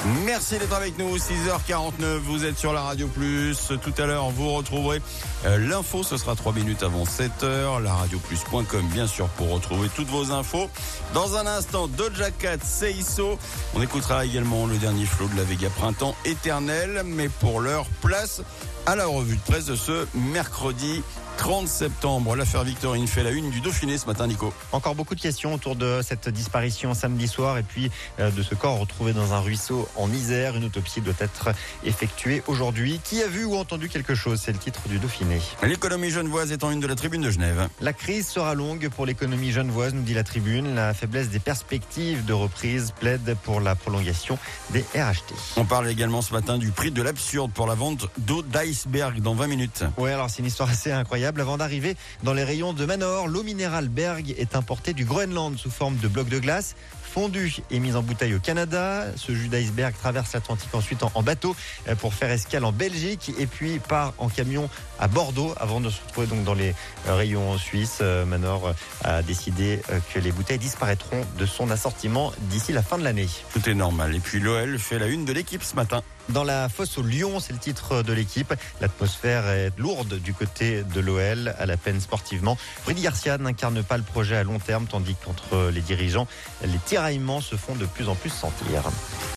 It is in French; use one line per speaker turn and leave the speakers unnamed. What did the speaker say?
Merci d'être avec nous, 6h49, vous êtes sur la Radio Plus. Tout à l'heure, vous retrouverez l'info, ce sera 3 minutes avant 7h, laradioplus.com bien sûr pour retrouver toutes vos infos. Dans un instant, Doja Cat, Seiso. On écoutera également le dernier flow de la Vega Printemps éternel, mais pour l'heure, place à la revue de presse de ce mercredi 30 septembre. L'affaire Victorine fait la une du Dauphiné ce matin, Nico.
Encore beaucoup de questions autour de cette disparition samedi soir et puis de ce corps retrouvé dans un ruisseau en Isère. Une autopsie doit être effectuée aujourd'hui. Qui a vu ou entendu quelque chose? C'est le titre du Dauphiné.
L'économie genevoise est en une de la tribune de Genève.
La crise sera longue pour l'économie genevoise, nous dit la tribune. La faiblesse des perspectives de reprise plaide pour la prolongation des RHT.
On parle également ce matin du prix de l'absurde pour la vente d'eau d'iceberg dans 20 minutes.
Ouais, alors c'est une histoire assez incroyable. Avant d'arriver dans les rayons de Manor, l'eau minérale Berg est importée du Groenland sous forme de blocs de glace fondue et mise en bouteille au Canada. Ce jus d'iceberg traverse l'Atlantique ensuite en bateau pour faire escale en Belgique et puis part en camion à Bordeaux avant de se retrouver donc dans les rayons suisses. Manor a décidé que les bouteilles disparaîtront de son assortiment d'ici la fin de l'année.
Tout est normal. Et puis l'OL fait la une de l'équipe ce matin.
Dans la fosse au Lion, c'est le titre de l'équipe. L'atmosphère est lourde du côté de l'OL, à la peine sportivement. Rudy Garcia n'incarne pas le projet à long terme, tandis qu'entre les dirigeants, les tiraillements se font de plus en plus sentir.